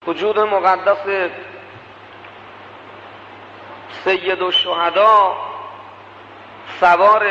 وجود مقدس سید الشهدا سوار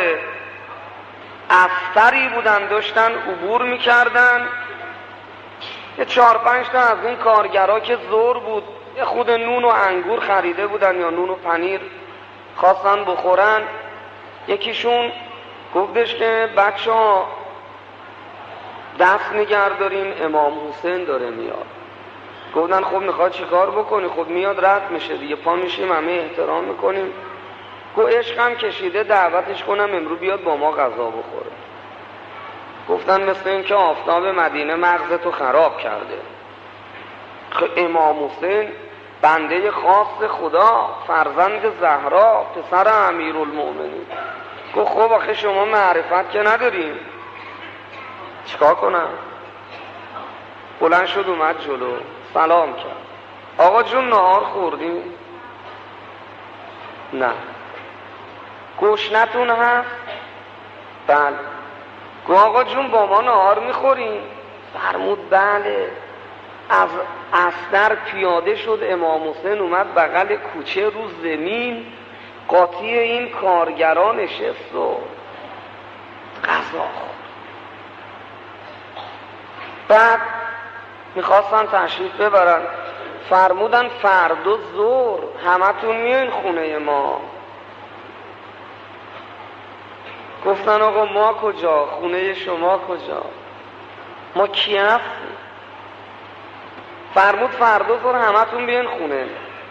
استری بودن، داشتن عبور میکردن. یه 4-5 تا از این کارگرها که زور بود یه خود نون و انگور خریده بودن یا نون و پنیر خواستن بخورن. یکیشون گفتش که بچه ها دست نگهدارین امام حسین داره میاد. گفتن خب میخواد چی کار بکنی؟ خب میاد رد میشه دیگه، پا میشیم همه احترام میکنیم. گفت عشقم کشیده دعوتش کنم امرو بیاد با ما غذا بخوره. گفتن مثل این که آفتاب مدینه مغزتو خراب کرده. امام حسین بنده خاص خدا، فرزند زهرا، پسر امیرالمؤمنین. گفت خب آخه شما معرفت که نداریم، چیکار کنم؟ بلند شد اومد جلو، سلام کرد. آقا جون نهار خوردیم؟ نه. گشنتون هست؟ بله. گفت آقا جون با ما نهار میخوریم؟ فرمود بله. از استر پیاده شد، امام حسین اومد بغل کوچه رو زمین قاطی این کارگران نشست و غذا خورد. بعد میخواستن تشریف ببرن، فرمودن فردا ظهر همتون میاین خونه ما. گفتن آقا ما کجا؟ خونه شما کجا؟ ما کی هستیم؟ فرمود فردا ظهر همتون بیاین خونه.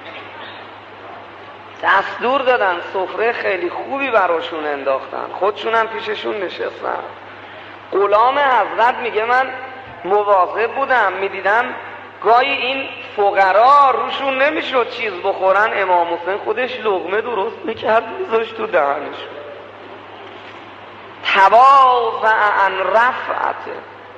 دستور دادن، سفره خیلی خوبی براشون انداختن، خودشونم پیششون نشستن. غلام حضرت میگه من مواظب بودم، میدیدم گاهی این فقرا روشون نمیشد چیز بخورن، امام حسین خودش لقمه درست میکرد میذاشت تو دهنشون. تواضع عن رفعته،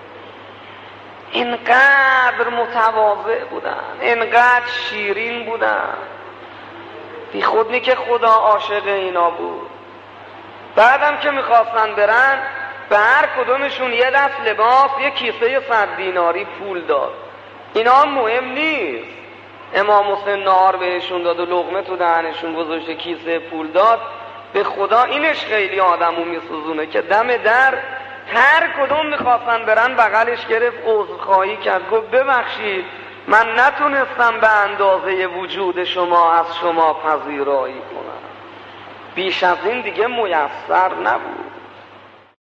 اینقدر متواضع بودن، اینقدر شیرین بودن، بی خود نی که خدا عاشق اینا بود. بعدم که میخواستن برن به هر کدومشون یه دست لباس، یه کیسه 100 دیناری پول داد. اینا هم مهم نیست. امام حسین نهار بهشون داد و لقمه تو دهنشون گذاشته، کیسه پول داد. به خدا اینش خیلی آدمو میسوزونه که دم در هر کدوم میخواستن برن بغلش گرفت، عذرخواهی کرد، گفت ببخشید من نتونستم به اندازه وجود شما از شما پذیرایی کنم، بیش از این دیگه میسر نبود.